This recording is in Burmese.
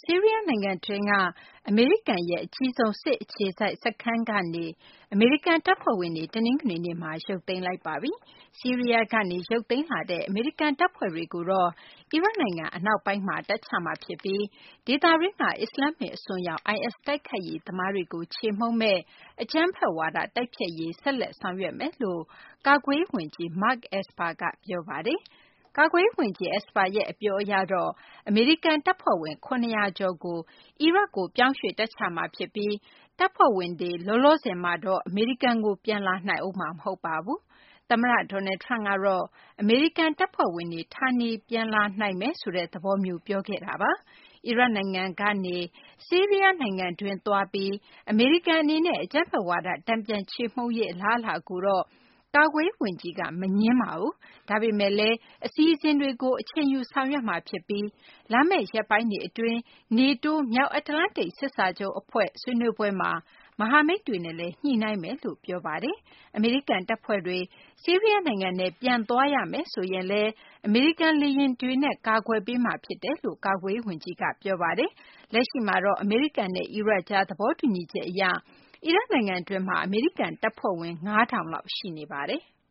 ဆီးရီးယားနိုင်ငံတွင်းကအမေရိကန်ရဲ့အကြီးဆုံးစစ်အခြေစိုက်စခန်းကနေအမေရိကန်တပ်ဖွဲ့ဝင်တွေတနင်္ဂနွေနေ့မှာရုပ်သိမ်းလိုက်ပါပြီ။ဆီးရီးယားကနေရုပ်သိမ်းလာတဲ့အမေရိကန်တပ်ဖွဲ့တွေကိုတော့အီရတ်နိုင်ငံအနောက်ပိုင်းမှာတပ်ချမှာဖြစ်ပြီးဒေသတွင်းကအစ္စလာမ္မစ်အစွန်းရောက် IS တိုက်ခိုက်ရေးသမားတွေကိုချေမှုန်းမယ့်အကြမ်းဖက်ဝါဒတိုက်ဖျက်ရေးဆက်လက်ဆောင်ရွက်မယ်လို့ကာကွယ်ရေးဝန်ကြီး Mark Esper ကပြောပါတယ်။ကာကွယ်ရေးဝန်ကြီး Esper ရဲ့အပြောအရတော့အမေရိကန်တပ်ဖွဲ့ဝင် 700 ကျော်ကိုအီရတ်ကိုပြောင်းရွှေ့တပ်ချမှာဖြစ်ပြီးတပ်ဖွဲ့ဝင်တွေလောလောဆယ်မှာတော့အမေရိကန်ကိုပြန်လာနိုင်ဦးမှာမဟုတ်ပါဘူး။သမ္မတ Donald Trump ကတော့အမေရိကန်တပ်ဖွဲ့ဝင်တွေဌာနေပြန်လာနိုင်မယ်ဆိုတဲ့သဘောမျိုးပြောခဲ့တာပါ။အီရတ်နိုင်ငံကနေဆီးရီးယားနိုင်ငံတွင်းသွားပြီးအမေရိကန်အနေနဲ့အကြမ်းဖက်ဝါဒတန်ပြန်ချေမှုန်းရေးအလားအလာကိုတော့ကာကွယ်ရေးဝန်ကြီးကမငြင်းပါဘူး။ဒါပေမဲ့လည်းအစီအစဉ်တွေကိုအချိန်ယူဆောင်ရွက်မှာဖြစ်ပြီးလာမယ့်ရက်ပိုင်းတွေအတွင်း NATO မြောက်အတ္တလန္တိတ်စစ်စာချုပ်အဖွဲ့ဆွေးနွေးပွဲမှာမဟာမိတ်တွေနဲ့လည်းညှိနှိုင်းမယ်လို့ပြောပါတယ်။အမေရိကန်တပ်ဖွဲ့တွေဆီးရီးယားနိုင်ငံထဲပြန်သွားရမယ်ဆိုရင်လည်းအမေရိကန်လေယာဉ်တွေနဲ့ကာကွယ်ပေးမှာဖြစ်တယ်လို့ကာကွယ်ရေးဝန်ကြီးကပြောပါတယ်။လက်ရှိမှာတော့အမေရိကန်နဲ့အီရတ်ကြားသဘောတူညီချက်အရအီရတ်နိုင်ငံတွင်းမှာအမေရိကန်တပ်ဖွဲ့ဝင် 5,000 လောက်ရှိနေပါတယ်။